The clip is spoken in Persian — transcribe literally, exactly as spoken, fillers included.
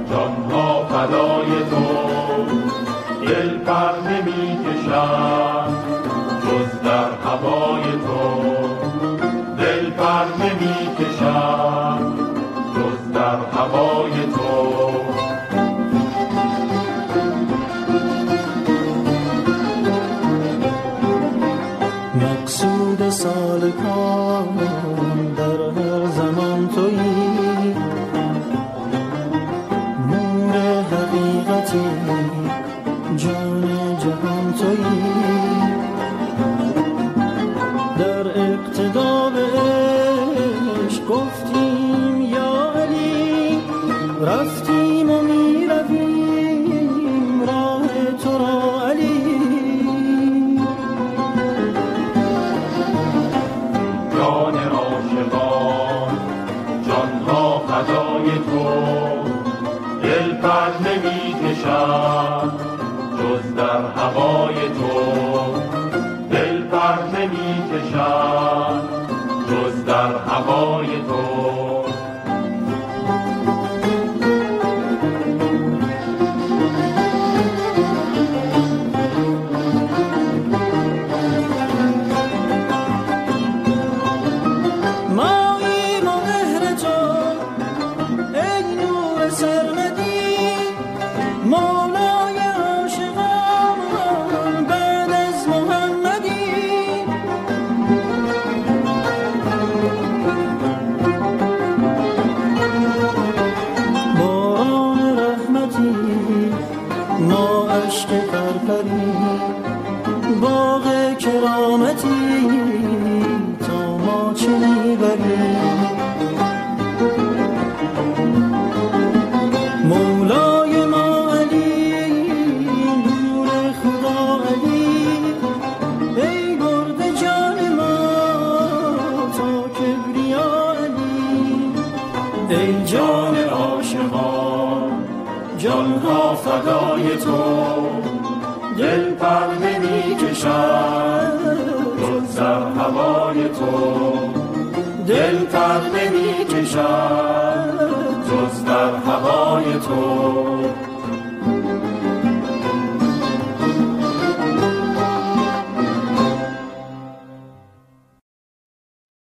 جانها فدای تو، دل پر نمی کشد جز در هوای تو، دل پر نمی کشد جز در هوای تو. مقصود سالکان در هر زمان تویی، نور حقیقتی جان جهان تویی، در اقتدا به عشق گفتیم یا علی، رفتیم و می رویم راه تو را علی. جان عاشقان جانها فدای تو، دل پر نمی کشد جز در هوای تو، دل پر نمی کشد جز در هوای تو. ما عشق پرپری باغ کرامتی تا ما چه میبریم، مولای ما علی نور خدا علی، ای برده جان ما تا کبریا علی. ای جان عاشقان جانها فدای تو، دل پر نمی کشد جز در هوای تو، دل پر نمی کشد جز در هوای تو.